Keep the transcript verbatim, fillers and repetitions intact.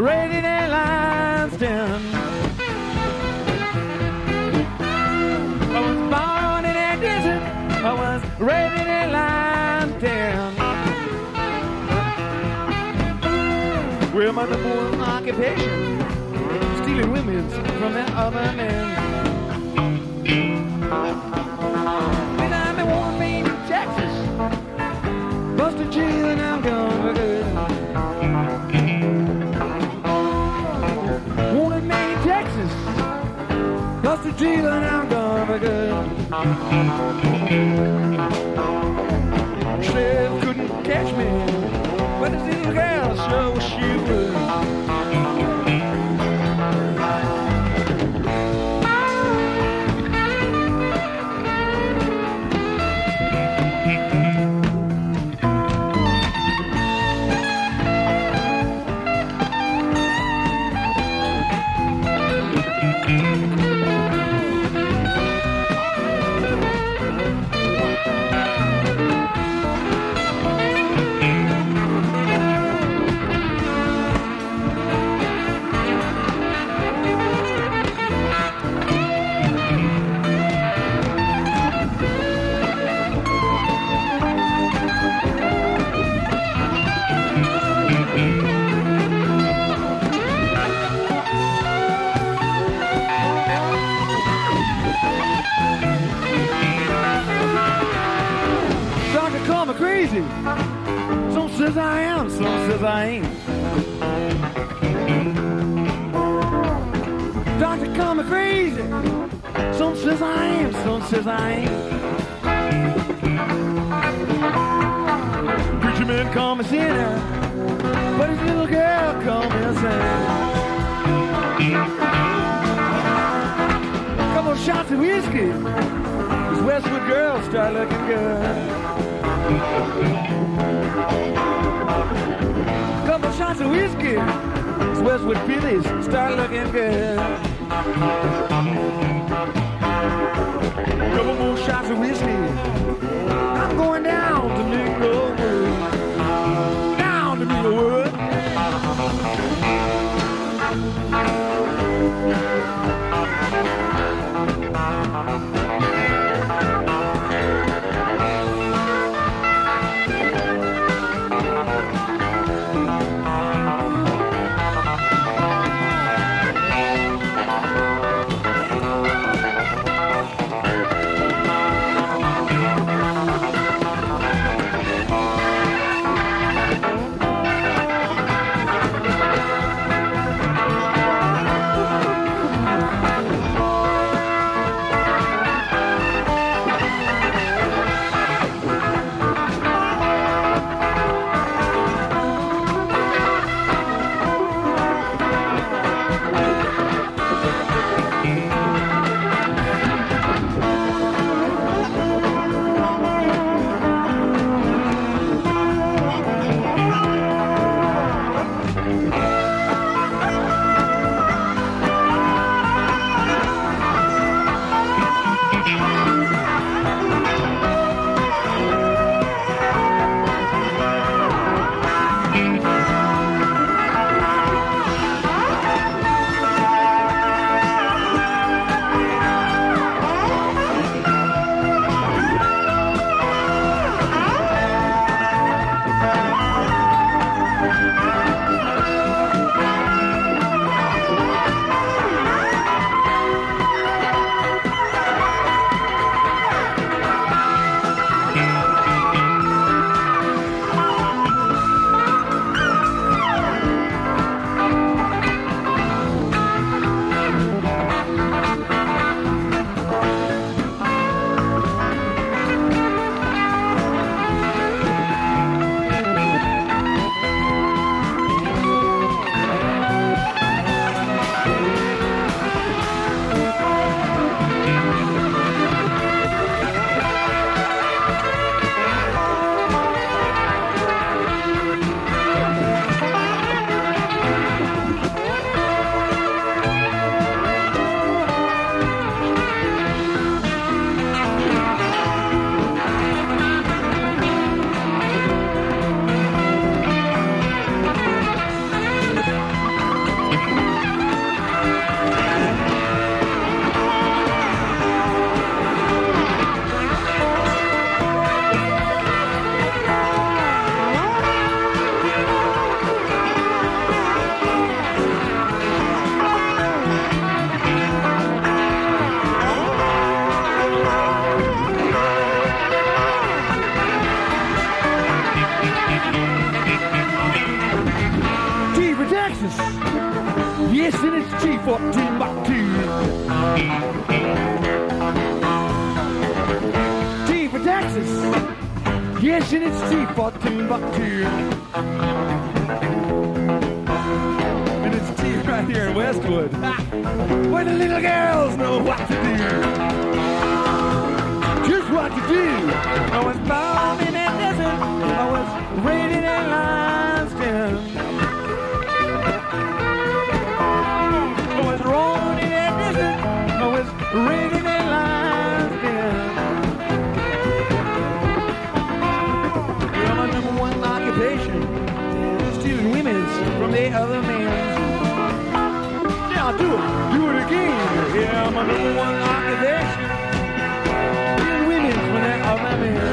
raised in Lanston. I was born in a desert. I was raised in Lanston. Well, my number one occupation, stealing women from the other men. When I'm in one main in Texas, busted jail and I'm gone for good. One in Maine, Texas, busted jail and I'm gone for good. Sheriff couldn't catch me, but this little girl sure wish she would. Crazy. Some says I am, some says I ain't. Doctor call me crazy. Some says I am, some says I ain't. Preacher man call me sinner, but his little girl call me a saint. Couple shots of whiskey, these Westwood girls start looking good. Couple shots of whiskey, these Westwood fillies start looking good. Couple more shots of whiskey, I'm going down to Minglewood, down to Minglewood. Yes, and it's T for Timbuktu. T for Texas. Yes, and it's T for Timbuktu. And it's T right here in Westwood, where the little girls know what to do. Just what to do. I was born in that desert. I was raised in that limestone. I was born in that desert. I was raised in that limestone. Yeah, my number one occupation is stealing women's from the other man's. Yeah, I'll do it. Do it again. Yeah, my number one occupation. When they're all my men.